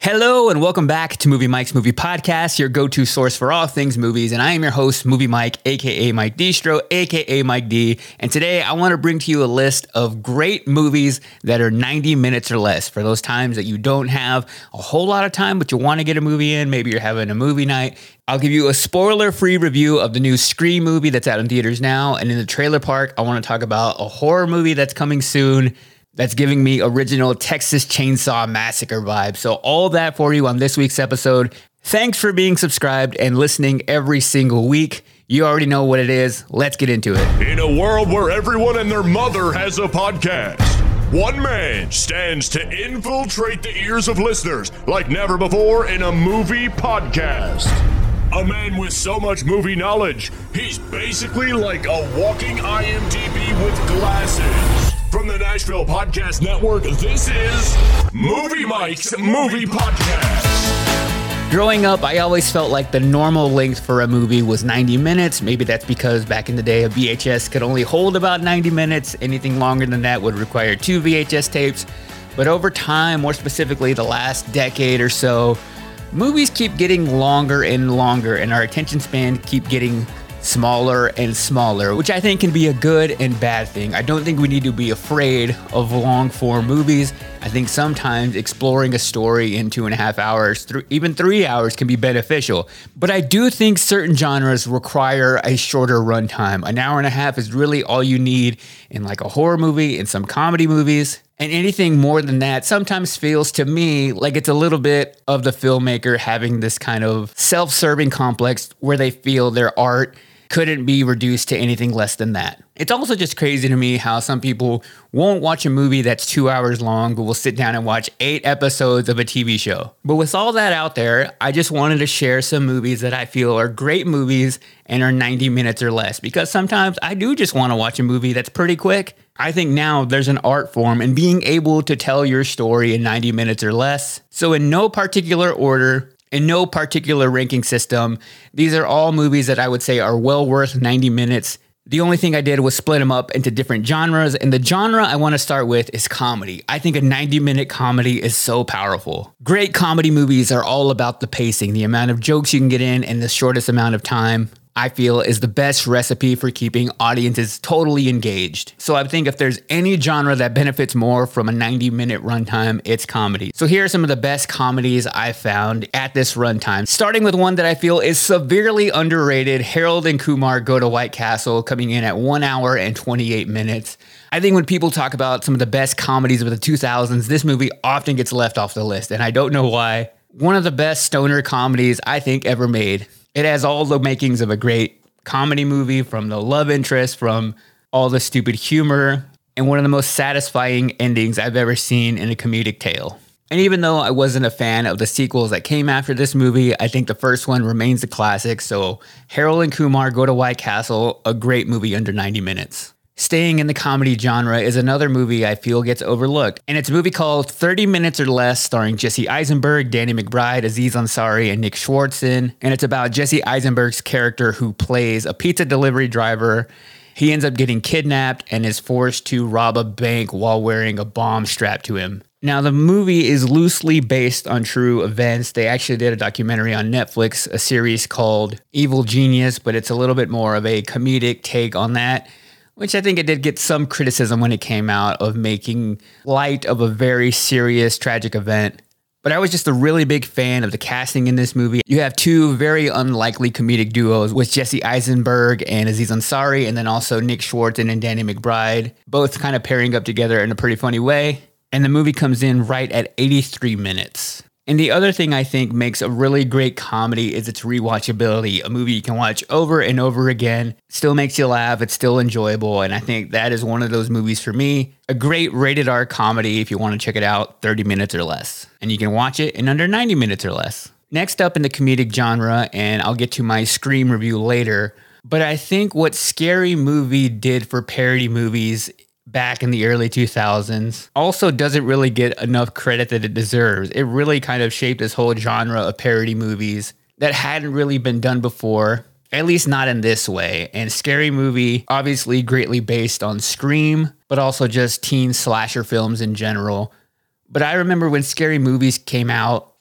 Hello and welcome back to Movie Mike's Movie Podcast, your go-to source for all things movies. And I am your host, Movie Mike, aka Mike Distro, aka Mike D. And today I want to bring to you a list of great movies that are 90 minutes or less. For those times that you don't have a whole lot of time, but you want to get a movie in, maybe you're having a movie night. I'll give you a spoiler-free review of the new Scream movie that's out in theaters now. And in the trailer park, I want to talk about a horror movie that's coming soon that's giving me original Texas Chainsaw Massacre vibes. So all that for you on this week's episode. Thanks for being subscribed and listening every single week. You already know what it is. Let's get into it. In a world where everyone and their mother has a podcast, one man stands to infiltrate the ears of listeners like never before in a movie podcast. A man with so much movie knowledge, he's basically like a walking IMDb with glasses. From the Nashville Podcast Network, this is Movie Mike's Movie Podcast. Growing up, I always felt like the normal length for a movie was 90 minutes. Maybe that's because back in the day, a VHS could only hold about 90 minutes. Anything longer than that would require 2 VHS tapes. But over time, more specifically the last decade or so, movies keep getting longer and longer, and our attention span keep getting smaller and smaller, which I think can be a good and bad thing. I don't think we need to be afraid of long form movies. I think sometimes exploring a story in 2.5 hours, even 3 hours can be beneficial. But I do think certain genres require a shorter runtime. An hour and a half is really all you need in like a horror movie and some comedy movies. And anything more than that sometimes feels to me like it's a little bit of the filmmaker having this kind of self-serving complex where they feel their art couldn't be reduced to anything less than that. It's also just crazy to me how some people won't watch a movie that's 2 hours long, but will sit down and watch 8 episodes of a TV show. But with all that out there, I just wanted to share some movies that I feel are great movies and are 90 minutes or less, because sometimes I do just want to watch a movie that's pretty quick. I think now there's an art form in being able to tell your story in 90 minutes or less. So in no particular order, in no particular ranking system, these are all movies that I would say are well worth 90 minutes. The only thing I did was split them up into different genres, and the genre I want to start with is comedy. I think a 90-minute comedy is so powerful. Great comedy movies are all about the pacing, the amount of jokes you can get in the shortest amount of time. I feel is the best recipe for keeping audiences totally engaged. So I think if there's any genre that benefits more from a 90-minute runtime, it's comedy. So here are some of the best comedies I found at this runtime. Starting with one that I feel is severely underrated, Harold and Kumar Go to White Castle, coming in at 1 hour and 28 minutes. I think when people talk about some of the best comedies of the 2000s, this movie often gets left off the list, and I don't know why. One of the best stoner comedies I think ever made. It has all the makings of a great comedy movie, from the love interest, from all the stupid humor, and one of the most satisfying endings I've ever seen in a comedic tale. And even though I wasn't a fan of the sequels that came after this movie, I think the first one remains a classic. So Harold and Kumar Go to White Castle, a great movie under 90 minutes. Staying in the comedy genre is another movie I feel gets overlooked, and it's a movie called 30 Minutes or Less, starring Jesse Eisenberg, Danny McBride, Aziz Ansari, and Nick Swardson. And it's about Jesse Eisenberg's character, who plays a pizza delivery driver. He ends up getting kidnapped and is forced to rob a bank while wearing a bomb strapped to him. Now, the movie is loosely based on true events. They actually did a documentary on Netflix, a series called Evil Genius, but it's a little bit more of a comedic take on that, which I think it did get some criticism when it came out, of making light of a very serious, tragic event. But I was just a really big fan of the casting in this movie. You have two very unlikely comedic duos with Jesse Eisenberg and Aziz Ansari, and then also Nick Swardson and Danny McBride, both kind of pairing up together in a pretty funny way. And the movie comes in right at 83 minutes. And the other thing I think makes a really great comedy is its rewatchability. A movie you can watch over and over again, still makes you laugh, it's still enjoyable, and I think that is one of those movies for me. A great rated R comedy if you want to check it out, 30 minutes or less. And you can watch it in under 90 minutes or less. Next up in the comedic genre, and I'll get to my Scream review later, but I think what Scary Movie did for parody movies back in the early 2000s also doesn't really get enough credit that it deserves. It really kind of shaped this whole genre of parody movies that hadn't really been done before, at least not in this way. And Scary Movie, obviously greatly based on Scream, but also just teen slasher films in general. But I remember when Scary Movies came out,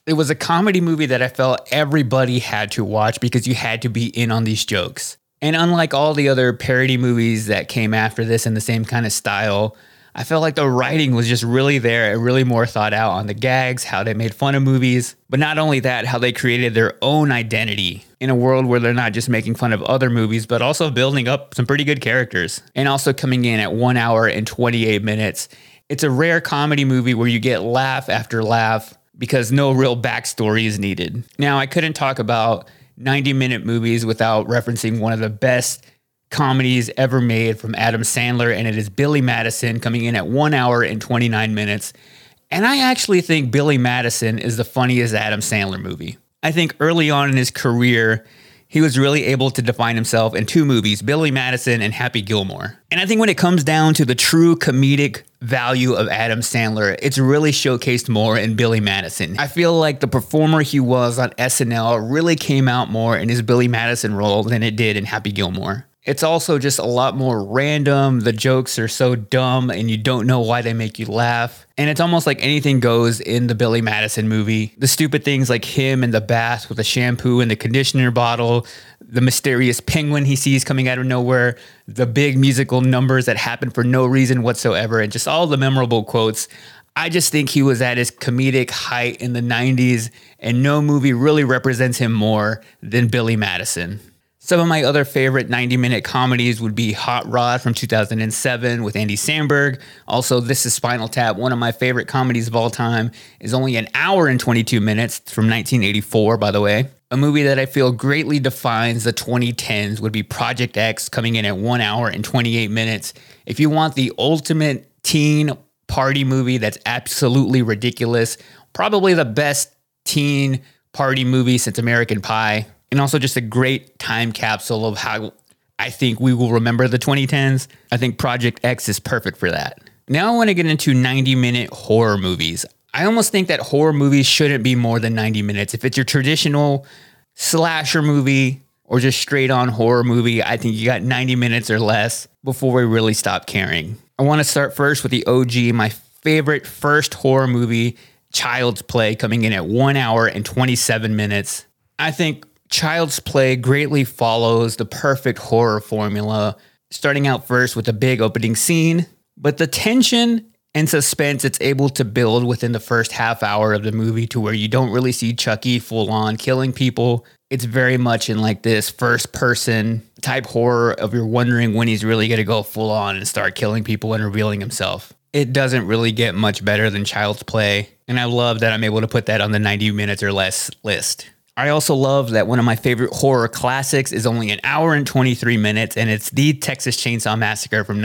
It was a comedy movie that I felt everybody had to watch because you had to be in on these jokes. And unlike all the other parody movies that came after this in the same kind of style, I felt like the writing was just really there and really more thought out on the gags, how they made fun of movies, but not only that, how they created their own identity in a world where they're not just making fun of other movies, but also building up some pretty good characters. And also coming in at 1 hour and 28 minutes. It's a rare comedy movie where you get laugh after laugh because no real backstory is needed. Now, I couldn't talk about 90-minute movies without referencing one of the best comedies ever made from Adam Sandler, and it is Billy Madison, coming in at 1 hour and 29 minutes. And I actually think Billy Madison is the funniest Adam Sandler movie. I think early on in his career, he was really able to define himself in two movies, Billy Madison and Happy Gilmore. And I think when it comes down to the true comedic value of Adam Sandler, it's really showcased more in Billy Madison. I feel like the performer he was on SNL really came out more in his Billy Madison role than it did in Happy Gilmore. It's also just a lot more random. The jokes are so dumb and you don't know why they make you laugh. And it's almost like anything goes in the Billy Madison movie. The stupid things like him in the bath with the shampoo and the conditioner bottle, the mysterious penguin he sees coming out of nowhere, the big musical numbers that happen for no reason whatsoever, and just all the memorable quotes. I just think he was at his comedic height in the 90s, and no movie really represents him more than Billy Madison. Some of my other favorite 90-minute comedies would be Hot Rod from 2007 with Andy Samberg. Also, This Is Spinal Tap, one of my favorite comedies of all time, is only an hour and 22 minutes. It's from 1984, by the way. A movie that I feel greatly defines the 2010s would be Project X, coming in at 1 hour and 28 minutes. If you want the ultimate teen party movie that's absolutely ridiculous, probably the best teen party movie since American Pie. And also just a great time capsule of how I think we will remember the 2010s. I think Project X is perfect for that. Now I want to get into 90-minute horror movies. I almost think that horror movies shouldn't be more than 90 minutes. If it's your traditional slasher movie or just straight on horror movie, I think you got 90 minutes or less before we really stop caring. I want to start first with the OG, my favorite first horror movie, Child's Play, coming in at 1 hour and 27 minutes. I think Child's Play greatly follows the perfect horror formula, starting out first with a big opening scene, but the tension and suspense it's able to build within the first half hour of the movie to where you don't really see Chucky full on killing people. It's very much in like this first person type horror of you're wondering when he's really going to go full on and start killing people and revealing himself. It doesn't really get much better than Child's Play, and I love that I'm able to put that on the 90 minutes or less list. I also love that one of my favorite horror classics is only an hour and 23 minutes, and it's The Texas Chainsaw Massacre from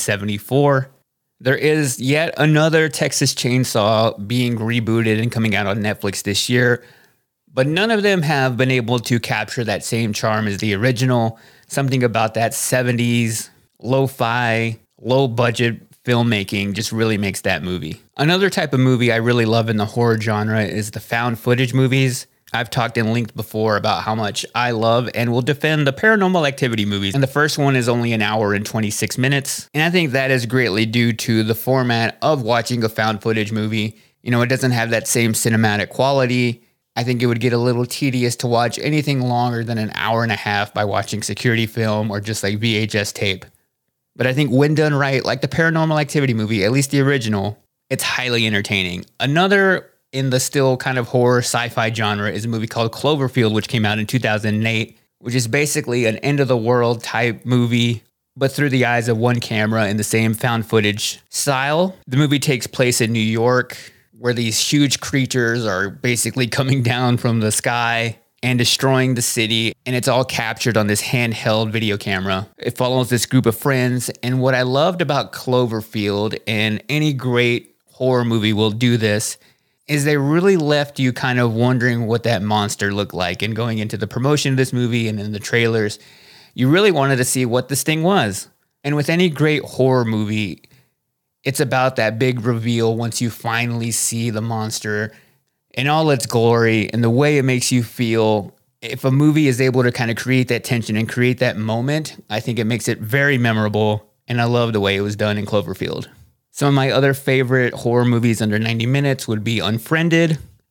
1974. There is yet another Texas Chainsaw being rebooted and coming out on Netflix this year, but none of them have been able to capture that same charm as the original. Something about that 70s, lo-fi, low-budget filmmaking just really makes that movie. Another type of movie I really love in the horror genre is the found footage movies. I've talked and linked before about how much I love and will defend the Paranormal Activity movies. And the first one is only an hour and 26 minutes. And I think that is greatly due to the format of watching a found footage movie. You know, it doesn't have that same cinematic quality. I think it would get a little tedious to watch anything longer than an hour and a half by watching security film or just like VHS tape. But I think when done right, like the Paranormal Activity movie, at least the original, it's highly entertaining. Another in the still kind of horror sci-fi genre is a movie called Cloverfield, which came out in 2008, which is basically an end of the world type movie, but through the eyes of one camera in the same found footage style. The movie takes place in New York, where these huge creatures are basically coming down from the sky and destroying the city, and it's all captured on this handheld video camera. It follows this group of friends, and what I loved about Cloverfield, and any great horror movie will do this, is they really left you kind of wondering what that monster looked like. And going into the promotion of this movie and in the trailers, you really wanted to see what this thing was. And with any great horror movie, it's about that big reveal once you finally see the monster in all its glory and the way it makes you feel. If a movie is able to kind of create that tension and create that moment, I think it makes it very memorable. And I love the way it was done in Cloverfield. Some of my other favorite horror movies under 90 minutes would be Unfriended,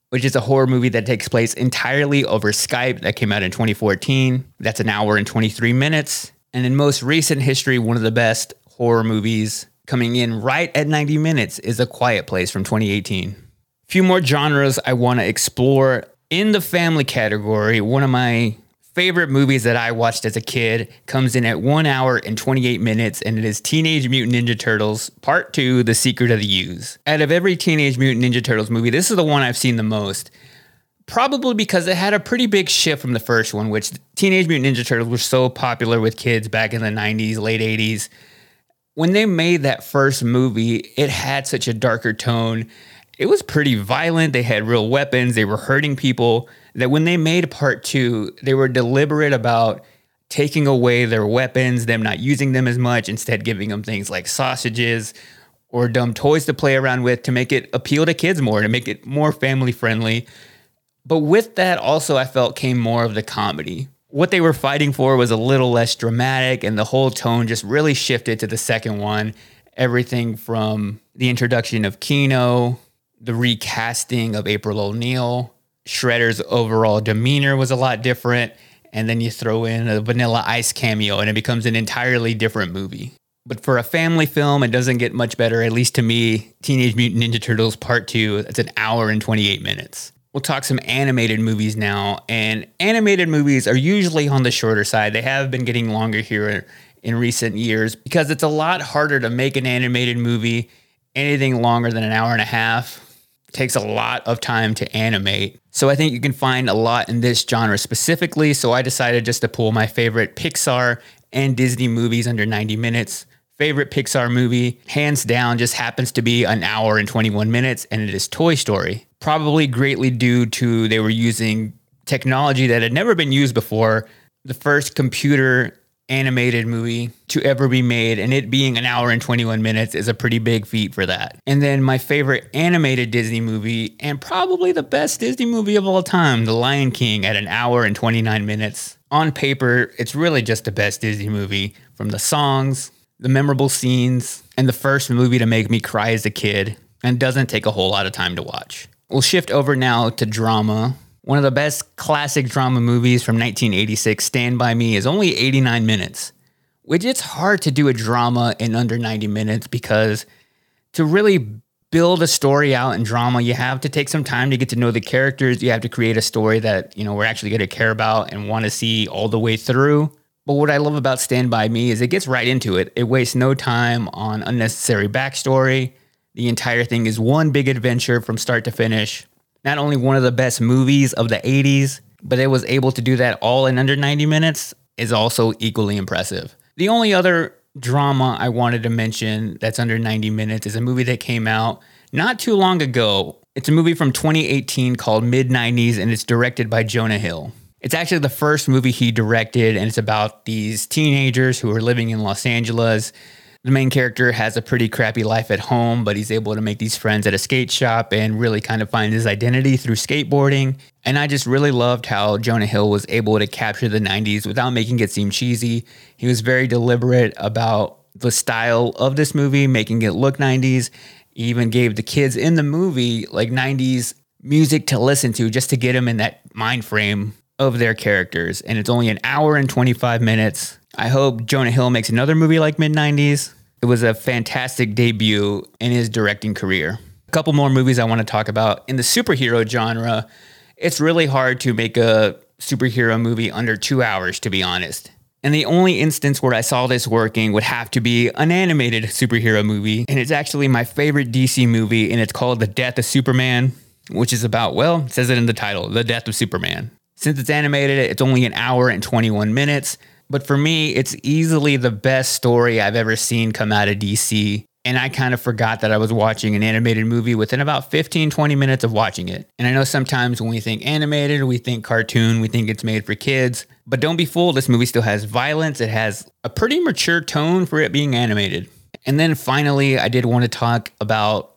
which is a horror movie that takes place entirely over Skype that came out in 2014. That's an hour and 23 minutes. And in most recent history, one of the best horror movies coming in right at 90 minutes is A Quiet Place from 2018. A few more genres I want to explore. In the family category, one of my favorite movies that I watched as a kid comes in at 1 hour and 28 minutes, and it is Teenage Mutant Ninja Turtles Part 2, The Secret of the Ooze. Out of every Teenage Mutant Ninja Turtles movie, this is the one I've seen the most. Probably because it had a pretty big shift from the first one, which Teenage Mutant Ninja Turtles were so popular with kids back in the 90s, late 80s. When they made that first movie, it had such a darker tone. It was pretty violent. They had real weapons. They were hurting people. That when they made Part 2, they were deliberate about taking away their weapons, them not using them as much, instead giving them things like sausages or dumb toys to play around with to make it appeal to kids more, to make it more family friendly. But with that also, I felt came more of the comedy. What they were fighting for was a little less dramatic, and the whole tone just really shifted to the second one. Everything from the introduction of Keno, the recasting of April O'Neil, Shredder's overall demeanor was a lot different, and then you throw in a Vanilla Ice cameo, and it becomes an entirely different movie. But for a family film, it doesn't get much better, at least to me. Teenage Mutant Ninja Turtles Part 2, it's an hour and 28 minutes. We'll talk some animated movies now, and animated movies are usually on the shorter side. They have been getting longer here in recent years because it's a lot harder to make an animated movie. Anything longer than an hour and a half takes a lot of time to animate. So I think you can find a lot in this genre specifically. So I decided just to pull my favorite Pixar and Disney movies under 90 minutes. Favorite Pixar movie, hands down, just happens to be an hour and 21 minutes, and it is Toy Story. Probably greatly due to they were using technology that had never been used before. The first computer animated movie to ever be made, and it being an hour and 21 minutes is a pretty big feat for that. And then my favorite animated Disney movie, and probably the best Disney movie of all time, The Lion King, at an hour and 29 minutes. On paper, it's really just the best Disney movie, from the songs, the memorable scenes, and the first movie to make me cry as a kid, and doesn't take a whole lot of time to watch. We'll shift over now to drama. One of the best classic drama movies from 1986, Stand By Me, is only 89 minutes, which it's hard to do a drama in under 90 minutes because to really build a story out in drama, you have to take some time to get to know the characters. You have to create a story that, we're actually going to care about and want to see all the way through. But what I love about Stand By Me is it gets right into it. It wastes no time on unnecessary backstory. The entire thing is one big adventure from start to finish. Not only one of the best movies of the 80s, but it was able to do that all in under 90 minutes is also equally impressive. The only other drama I wanted to mention that's under 90 minutes is a movie that came out not too long ago. It's a movie from 2018 called Mid-90s, and it's directed by Jonah Hill. It's actually the first movie he directed, and it's about these teenagers who are living in Los Angeles. The main character has a pretty crappy life at home, but he's able to make these friends at a skate shop and really kind of find his identity through skateboarding. And I just really loved how Jonah Hill was able to capture the 90s without making it seem cheesy. He was very deliberate about the style of this movie, making it look 90s. He even gave the kids in the movie like 90s music to listen to just to get them in that mind frame of their characters. And it's only an hour and 25 minutes. I hope Jonah Hill makes another movie like Mid-90s. It was a fantastic debut in his directing career. A couple more movies I want to talk about. In the superhero genre, it's really hard to make a superhero movie under 2 hours, to be honest. And the only instance where I saw this working would have to be an animated superhero movie. And it's actually my favorite DC movie, and it's called The Death of Superman, which is about, well, it says it in the title, The Death of Superman. Since it's animated, it's only an hour and 21 minutes. But for me, it's easily the best story I've ever seen come out of DC. And I kind of forgot that I was watching an animated movie within about 15, 20 minutes of watching it. And I know sometimes when we think animated, we think cartoon, we think it's made for kids. But don't be fooled, this movie still has violence. It has a pretty mature tone for it being animated. And then finally, I did want to talk about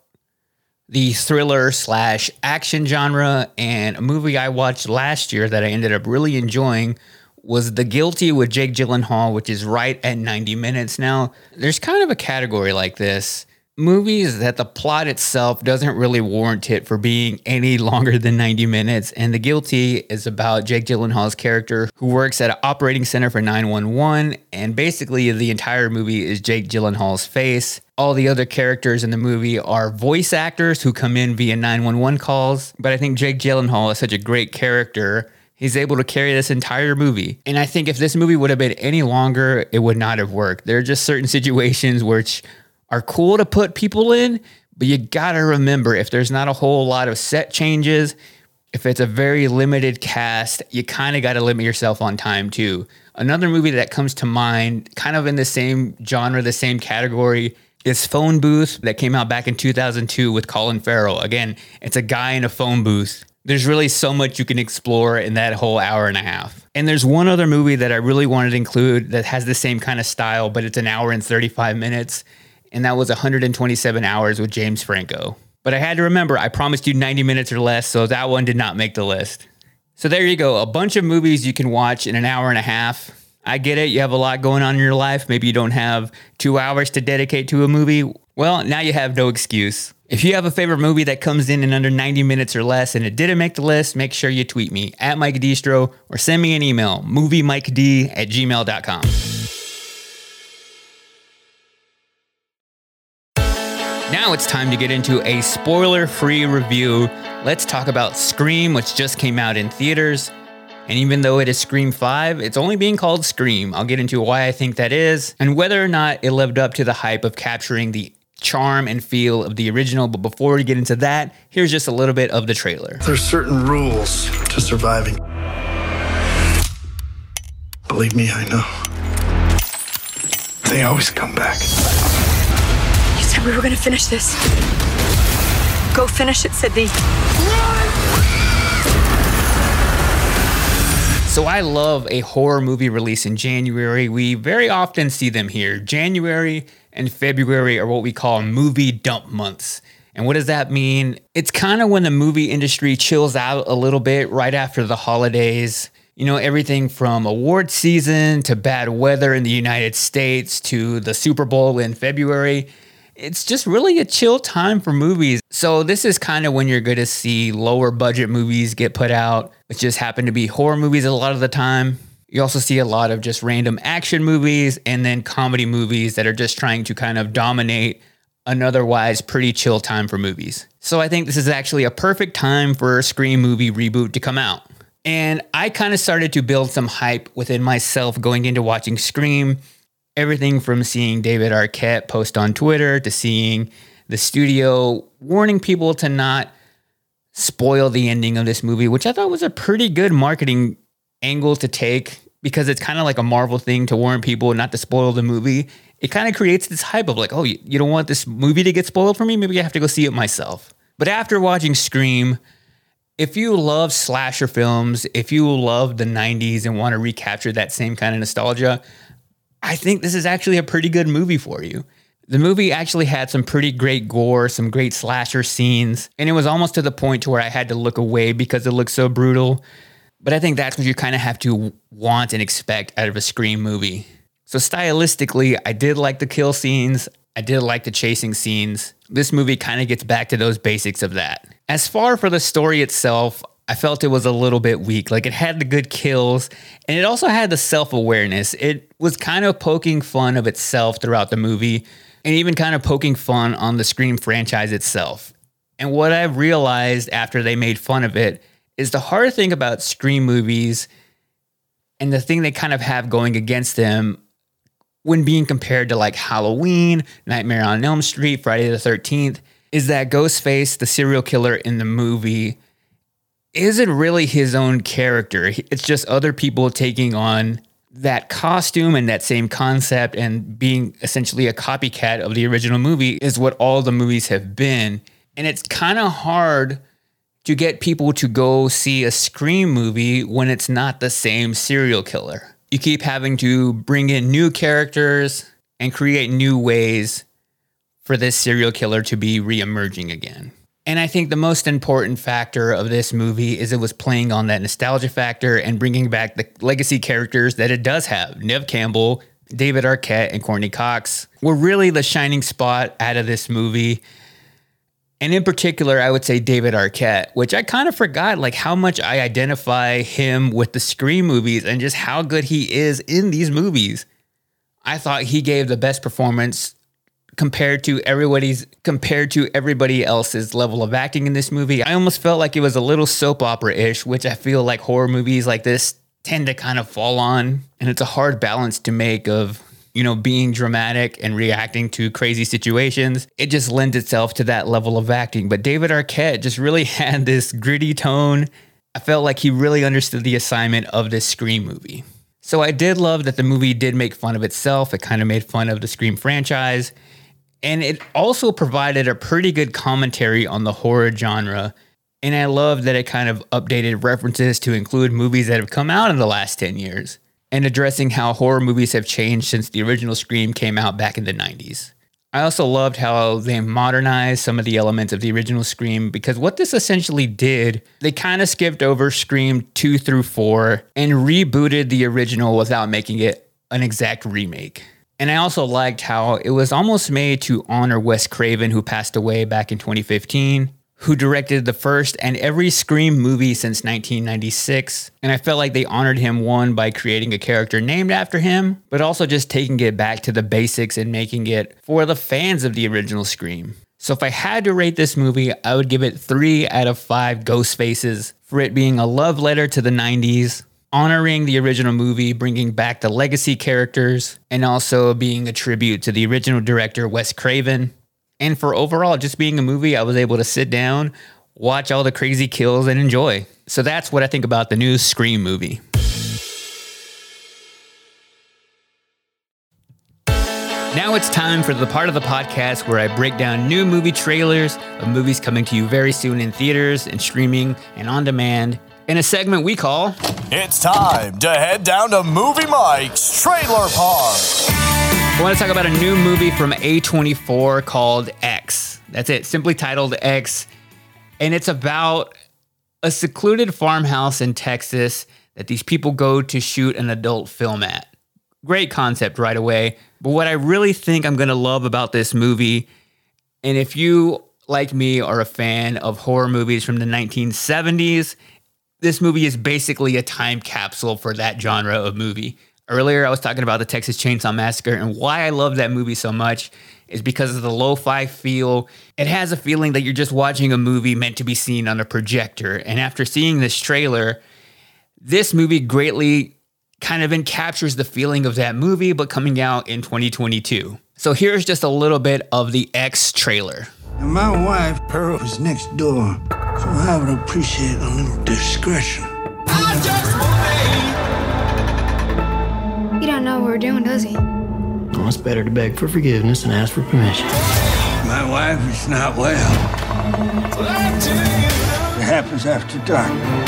the thriller/action genre. And a movie I watched last year that I ended up really enjoying was The Guilty with Jake Gyllenhaal, which is right at 90 minutes. Now, there's kind of a category like this movies that the plot itself doesn't really warrant it for being any longer than 90 minutes. And The Guilty is about Jake Gyllenhaal's character who works at an operating center for 911. And basically the entire movie is Jake Gyllenhaal's face. All the other characters in the movie are voice actors who come in via 911 calls. But I think Jake Gyllenhaal is such a great character. He's able to carry this entire movie. And I think if this movie would have been any longer, it would not have worked. There are just certain situations which are cool to put people in, but you gotta remember, if there's not a whole lot of set changes, if it's a very limited cast, you kind of gotta limit yourself on time too. Another movie that comes to mind, kind of in the same genre, the same category, is Phone Booth, that came out back in 2002 with Colin Farrell. Again, it's a guy in a phone booth. There's really so much you can explore in that whole hour and a half. And there's one other movie that I really wanted to include that has the same kind of style, but it's an hour and 35 minutes. And that was 127 Hours with James Franco. But I had to remember, I promised you 90 minutes or less, so that one did not make the list. So there you go, a bunch of movies you can watch in an hour and a half. I get it, you have a lot going on in your life. Maybe you don't have 2 hours to dedicate to a movie. Well, now you have no excuse. If you have a favorite movie that comes in under 90 minutes or less and it didn't make the list, make sure you tweet me at Mike Distro or send me an email, moviemiked@gmail.com. Now it's time to get into a spoiler-free review. Let's talk about Scream, which just came out in theaters. And even though it is Scream 5, it's only being called Scream. I'll get into why I think that is and whether or not it lived up to the hype of capturing the charm and feel of the original. But before we get into that, here's just a little bit of the trailer. There's certain rules to surviving. Believe me, I know. They always come back. You said we were gonna finish this. Go finish it, Sydney. So I love a horror movie release in January. We very often see them here. January and February are what we call movie dump months. And what does that mean? It's kind of when the movie industry chills out a little bit right after the holidays. You know, everything from award season to bad weather in the United States to the Super Bowl in February. It's just really a chill time for movies. So this is kind of when you're going to see lower budget movies get put out, which just happen to be horror movies a lot of the time. You also see a lot of just random action movies and then comedy movies that are just trying to kind of dominate an otherwise pretty chill time for movies. So I think this is actually a perfect time for a Scream movie reboot to come out. And I kind of started to build some hype within myself going into watching Scream. Everything from seeing David Arquette post on Twitter to seeing the studio warning people to not spoil the ending of this movie, which I thought was a pretty good marketing angle to take because it's kind of like a Marvel thing to warn people not to spoil the movie. It kind of creates this hype of like, oh, you don't want this movie to get spoiled for me? Maybe I have to go see it myself. But after watching Scream, if you love slasher films, if you love the 90s and want to recapture that same kind of nostalgia, I think this is actually a pretty good movie for you. The movie actually had some pretty great gore, some great slasher scenes, and it was almost to the point to where I had to look away because it looked so brutal. But I think that's what you kind of have to want and expect out of a Scream movie. So stylistically, I did like the kill scenes. I did like the chasing scenes. This movie kind of gets back to those basics of that. As far for the story itself, I felt it was a little bit weak. Like it had the good kills and it also had the self-awareness. It was kind of poking fun of itself throughout the movie and even kind of poking fun on the Scream franchise itself. And what I've realized after they made fun of it is the hard thing about Scream movies and the thing they kind of have going against them when being compared to like Halloween, Nightmare on Elm Street, Friday the 13th, is that Ghostface, the serial killer in the movie, isn't really his own character. It's just other people taking on that costume and that same concept and being essentially a copycat of the original movie is what all the movies have been. And it's kind of hard to get people to go see a Scream movie when it's not the same serial killer. You keep having to bring in new characters and create new ways for this serial killer to be re-emerging again. And I think the most important factor of this movie is it was playing on that nostalgia factor and bringing back the legacy characters that it does have. Neve Campbell, David Arquette and Courtney Cox were really the shining spot out of this movie. And in particular, I would say David Arquette, which I kind of forgot like how much I identify him with the Scream movies and just how good he is in these movies. I thought he gave the best performance compared to everybody else's level of acting in this movie. I almost felt like it was a little soap opera-ish, which I feel like horror movies like this tend to kind of fall on. And it's a hard balance to make of, being dramatic and reacting to crazy situations. It just lends itself to that level of acting. But David Arquette just really had this gritty tone. I felt like he really understood the assignment of this Scream movie. So I did love that the movie did make fun of itself. It kind of made fun of the Scream franchise. And it also provided a pretty good commentary on the horror genre. And I love that it kind of updated references to include movies that have come out in the last 10 years. And addressing how horror movies have changed since the original Scream came out back in the 90s. I also loved how they modernized some of the elements of the original Scream, because what this essentially did, they kind of skipped over Scream 2 through 4 and rebooted the original without making it an exact remake. And I also liked how it was almost made to honor Wes Craven, who passed away back in 2015. Who directed the first and every Scream movie since 1996. And I felt like they honored him, one, by creating a character named after him, but also just taking it back to the basics and making it for the fans of the original Scream. So if I had to rate this movie, I would give it 3 out of 5 ghost faces for it being a love letter to the 90s, honoring the original movie, bringing back the legacy characters, and also being a tribute to the original director, Wes Craven. And for overall just being a movie I was able to sit down, watch all the crazy kills, and enjoy. So that's what I think about the new Scream movie. Now it's time for the part of the podcast where I break down new movie trailers of movies coming to you very soon in theaters and streaming and on demand in a segment we call... It's time to head down to Movie Mike's Trailer Park. I want to talk about a new movie from A24 called X. That's it, simply titled X. And it's about a secluded farmhouse in Texas that these people go to shoot an adult film at. Great concept right away. But what I really think I'm going to love about this movie, and if you, like me, are a fan of horror movies from the 1970s, this movie is basically a time capsule for that genre of movie. Earlier, I was talking about the Texas Chainsaw Massacre, and why I love that movie so much is because of the lo-fi feel. It has a feeling that you're just watching a movie meant to be seen on a projector. And after seeing this trailer, this movie greatly kind of encaptures the feeling of that movie, but coming out in 2022. So here's just a little bit of the X trailer. And my wife, Pearl, is next door, so I would appreciate a little discretion. He don't know what we're doing, does he? Well, it's better to beg for forgiveness and ask for permission. My wife is not well. It happens after dark.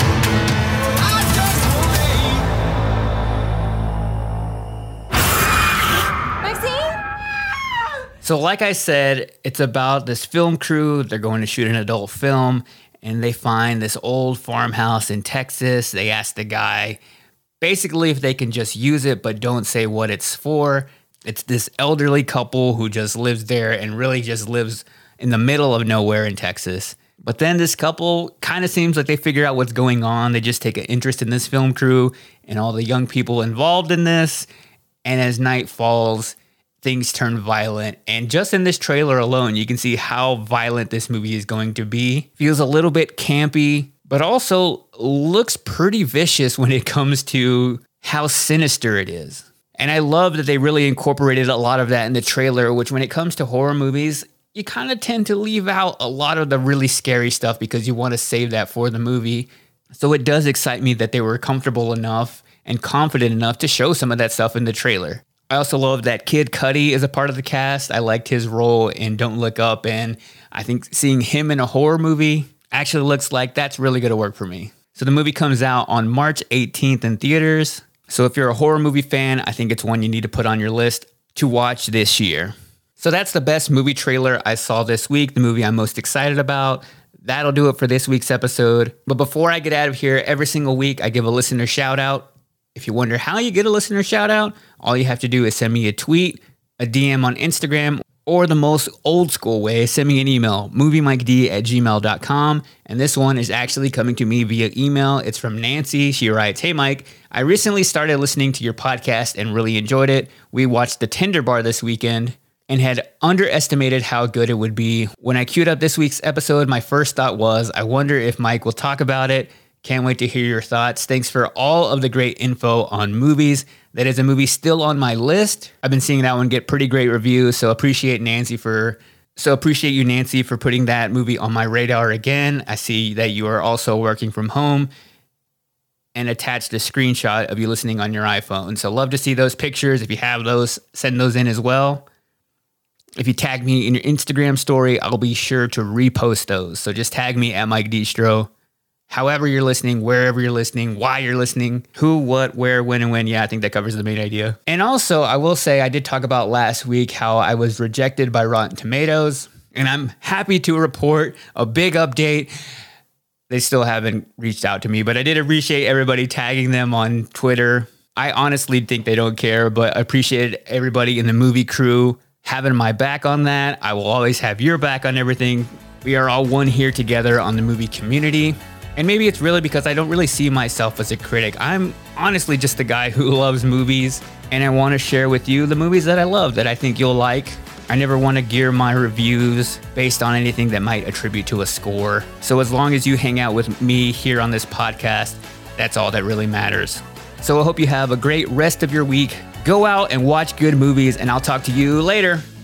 So like I said, it's about this film crew. They're going to shoot an adult film, and they find this old farmhouse in Texas. They ask the guy basically if they can just use it, but don't say what it's for. It's this elderly couple who just lives there and really just lives in the middle of nowhere in Texas. But then this couple kind of seems like they figure out what's going on. They just take an interest in this film crew and all the young people involved in this. And as night falls, things turn violent. And just in this trailer alone, you can see how violent this movie is going to be. Feels a little bit campy, but also looks pretty vicious when it comes to how sinister it is. And I love that they really incorporated a lot of that in the trailer, which when it comes to horror movies, you kind of tend to leave out a lot of the really scary stuff because you want to save that for the movie. So it does excite me that they were comfortable enough and confident enough to show some of that stuff in the trailer. I also love that Kid Cudi is a part of the cast. I liked his role in Don't Look Up, and I think seeing him in a horror movie actually looks like that's really going to work for me. So the movie comes out on March 18th in theaters. So if you're a horror movie fan, I think it's one you need to put on your list to watch this year. So that's the best movie trailer I saw this week, the movie I'm most excited about. That'll do it for this week's episode. But before I get out of here, every single week I give a listener shout out. If you wonder how you get a listener shout out, all you have to do is send me a tweet, a DM on Instagram, or the most old school way, send me an email, moviemiked@gmail.com. And this one is actually coming to me via email. It's from Nancy. She writes, "Hey Mike, I recently started listening to your podcast and really enjoyed it. We watched The Tender Bar this weekend and had underestimated how good it would be. When I queued up this week's episode, my first thought was, I wonder if Mike will talk about it. Can't wait to hear your thoughts. Thanks for all of the great info on movies. That is a movie still on my list. I've been seeing that one get pretty great reviews, so appreciate you, Nancy, for putting that movie on my radar again. I see that you are also working from home and attached a screenshot of you listening on your iPhone. So love to see those pictures. If you have those, send those in as well. If you tag me in your Instagram story, I'll be sure to repost those. So just tag me at Mike Distro. However you're listening, wherever you're listening, why you're listening, who, what, where, when, and when. Yeah, I think that covers the main idea. And also, I will say, I did talk about last week how I was rejected by Rotten Tomatoes, and I'm happy to report a big update. They still haven't reached out to me, but I did appreciate everybody tagging them on Twitter. I honestly think they don't care, but I appreciate everybody in the movie crew having my back on that. I will always have your back on everything. We are all one here together on the movie community. And maybe it's really because I don't really see myself as a critic. I'm honestly just a guy who loves movies, and I want to share with you the movies that I love that I think you'll like. I never want to gear my reviews based on anything that might attribute to a score. So as long as you hang out with me here on this podcast, that's all that really matters. So I hope you have a great rest of your week. Go out and watch good movies, and I'll talk to you later.